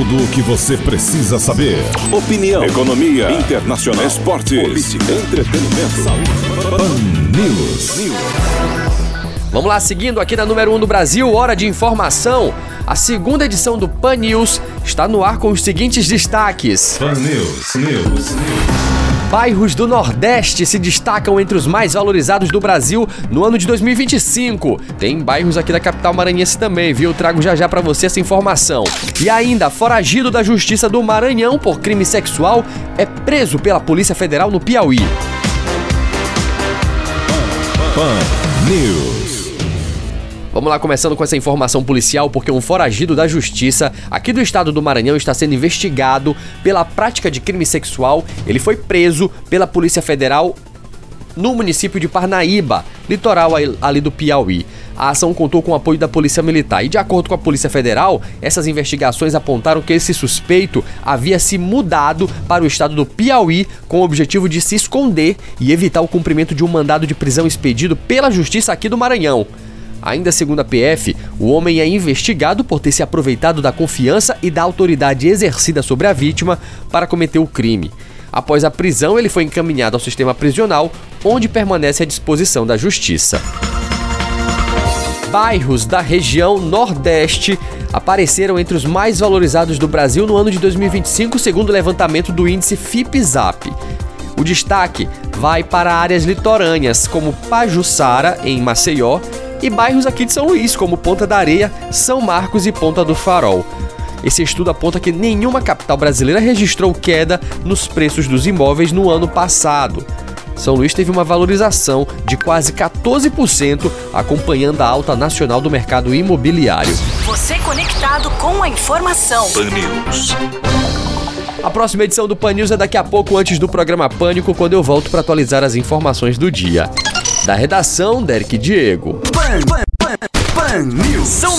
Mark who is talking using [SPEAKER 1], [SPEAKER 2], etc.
[SPEAKER 1] Tudo o que você precisa saber. Opinião, economia, internacional, esportes, política, entretenimento, saúde. Pan News.
[SPEAKER 2] Vamos lá, seguindo aqui na número 1 do Brasil, hora de informação. A segunda edição do Pan News está no ar com os seguintes destaques.
[SPEAKER 1] Pan News.
[SPEAKER 2] Bairros do Nordeste se destacam entre os mais valorizados do Brasil no ano de 2025. Tem bairros aqui da capital maranhense também, viu? Trago já pra você essa informação. E ainda, foragido da Justiça do Maranhão por crime sexual é preso pela Polícia Federal no Piauí.
[SPEAKER 1] Pan News.
[SPEAKER 2] Vamos lá, começando com essa informação policial, porque um foragido da Justiça aqui do estado do Maranhão está sendo investigado pela prática de crime sexual. Ele foi preso pela Polícia Federal no município de Parnaíba, litoral ali do Piauí. A ação contou com o apoio da Polícia Militar e, de acordo com a Polícia Federal, essas investigações apontaram que esse suspeito havia se mudado para o estado do Piauí com o objetivo de se esconder e evitar o cumprimento de um mandado de prisão expedido pela Justiça aqui do Maranhão. Ainda segundo a PF, o homem é investigado por ter se aproveitado da confiança e da autoridade exercida sobre a vítima para cometer o crime. Após a prisão, ele foi encaminhado ao sistema prisional, onde permanece à disposição da Justiça. Bairros da região Nordeste apareceram entre os mais valorizados do Brasil no ano de 2025, segundo o levantamento do índice FIPZAP. O destaque vai para áreas litorâneas, como Pajuçara, em Maceió, e bairros aqui de São Luís, como Ponta da Areia, São Marcos e Ponta do Farol. Esse estudo aponta que nenhuma capital brasileira registrou queda nos preços dos imóveis no ano passado. São Luís teve uma valorização de quase 14%, acompanhando a alta nacional do mercado imobiliário.
[SPEAKER 3] Você conectado com a informação.
[SPEAKER 1] Pan News.
[SPEAKER 2] A próxima edição do Pan News é daqui a pouco, antes do programa Pânico, quando eu volto para atualizar as informações do dia. Da redação, Derek Diego.
[SPEAKER 4] Pan News. São